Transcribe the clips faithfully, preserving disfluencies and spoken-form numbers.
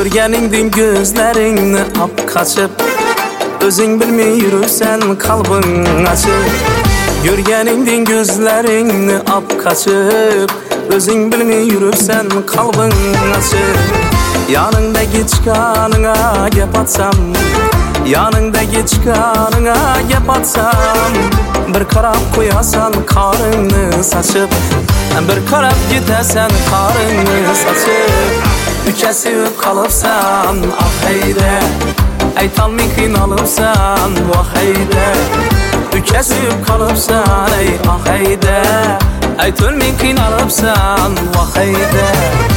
Görgeningdin gözlerini ap kaçıp, özün bilmey yürürsen kalbin açıp. Görgeningdin gözlerini ap kaçıp, özün bilmey yürürsen kalbin açıp. Yanındaki çıkanına gep atsam, yanındaki çıkanına gep atsam, bir karap koyasan karını saçıp, bir karap gidesen karını saçıp. Üçe sevip kalıpsan ah heyde, aytalmay qiynalıpsan vah heyde. Üçe sevip kalıpsan ey ah heyde, aytolmay qiynalıpsan vah heyde.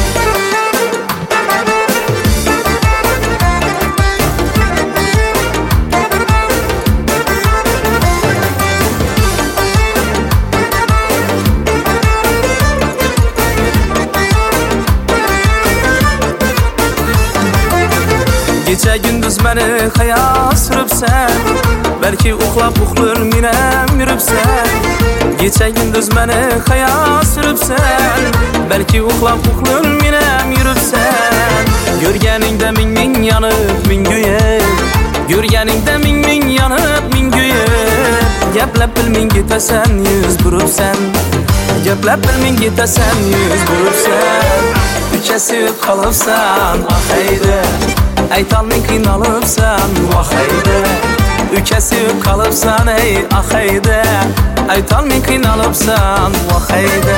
Gece gündüz beni hayal sürüpsen, belki uxlap uxlur minem yürüpsen. Gece gündüz beni hayal sürüpsen, belki uxlap uxlur minem yürüpsen. Görgeningde min min yanıp min güyüp, görgeningde min min yanıp min güyüp. Geplep bilmin gitesen yüz burupsen, geplep bilmin gitesen yüz burupsen. Üçe sevip kalıpsan ah heyde, aytalmay qiynalıpsan vah heyde. Üçe sevip kalıpsan ey ah heyde, aytalmay qiynalıpsan vah heyde.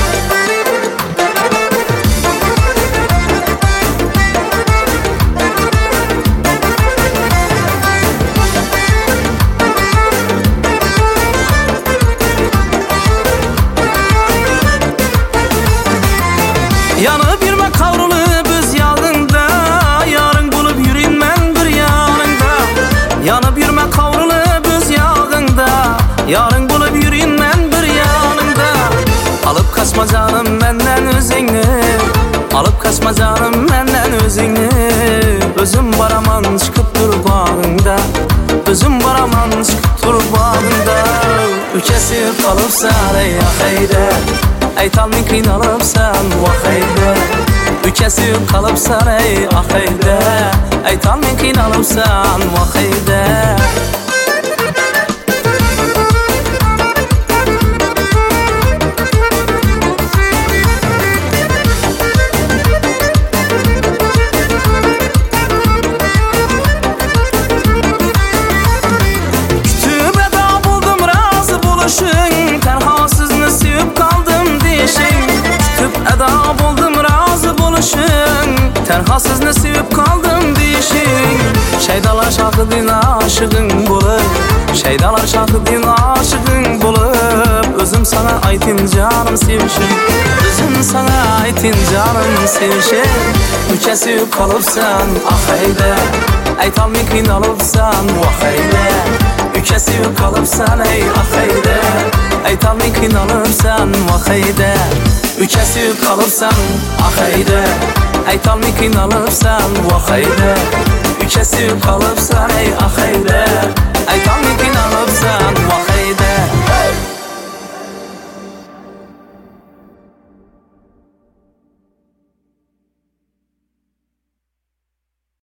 Yanıp yürme kavrulup öz yağında, yarın bulup yürüyün ben bir yanında. Yanıp yürme kavrulup öz yağında, yarın bulup yürüyün ben bir yanında. Alıp kaçma canım benden özünü, alıp kaçma canım benden özünü. Özüm baraman çıkıp dur bağında, özüm baraman çıkıp dur bağında. Üçe sevip kalıpsan ey ah heyde, aytalmay qiynalıpsan vah heyde. Üçe sevip kalıpsan ey ah heyde, aytalmay qiynalıpsan vah heyde. Terhasızını sevip kaldım deyişin, şeydalar şahıdın aşığın bulup, şeydalar şahıdın aşığın bulup. Özüm sana aytin canım sevişim, özüm sana aytin canım sevişim. Üçe sevip kalıpsan ah heyde, aytalmay qiynalıpsan vah heyde. Üçe sevip kalıpsan ey ah heyde, aytalmay qiynalıpsan vah heyde. Üçe sevip kalıpsan ah heyde, aytalmay qiynalıpsan vah heyde. Üçe sevip kalıpsan ey ah heyde, aytalmay qiynalıpsan vah heyde.